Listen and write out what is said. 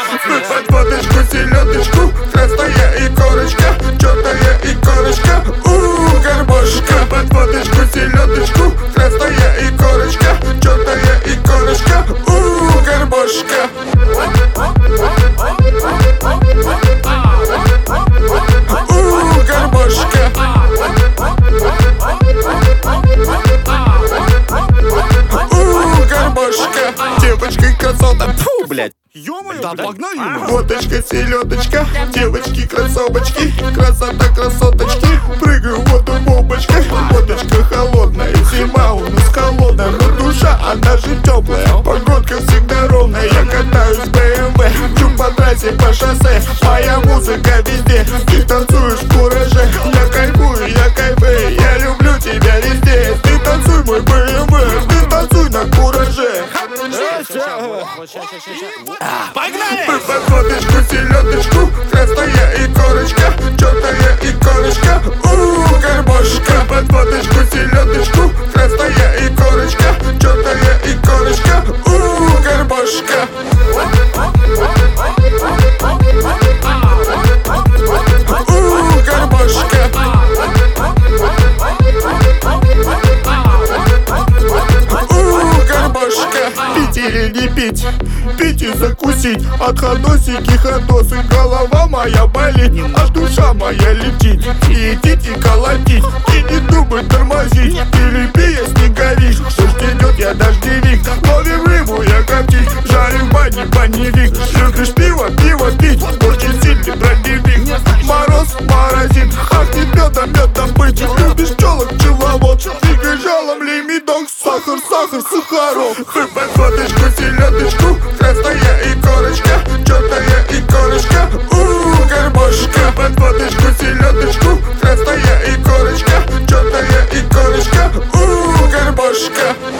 Под водочку, селедочку, красная и корочка, черная и корочка, гармошка. Под водочку, селедочку, красная и корочка, черная и корочка, гармошка. Гармошка. Гармошка. Девочка красота, фу, блядь. Ё-моё, да погнали ему. Водочка, селедочка, девочки, кроссовочки, красота, красоточки. Прыгаю в воду бомбочкой. Водочка холодная, зима у нас холодная, но душа, она же теплая. Погодка всегда ровная, я катаюсь в БМВ. Чу по трассе, по шоссе, моя музыка везде. Ты танцуешь в кураже, я кайфую, я люблю тебя везде. Ты танцуй, мой БМВ, ты танцуй на кураже. Погнали! Под водочку, селедочку, красная и корочка, черная и корочка, гармошка. Под водочку, селедочку, красная и корочка, черная и корочка, гармошка. Гармошка. Гармошка. Пить или не пить, пить и закусить. Отходосики, ходосы, голова моя болит, а душа моя летит. И идти и колотить, и не думай тормозить. Пили, если горишь, что ж идет, я дождевик. Ловим рыбу, я коптить, жарим в бане баневик. Любишь пиво, пиво пить, очень сильный бродевик. Мороз морозит, ах ты медом быть. Любишь пчелок, пчеловод, двигай жалом, лимиток. Сахар, сахар, сахарок. Под водочку, селедочку, красная и корочка, черная и корочка, гармошка. Под водочку, селедочку, красная и корочка, черная и корочка, гармошка.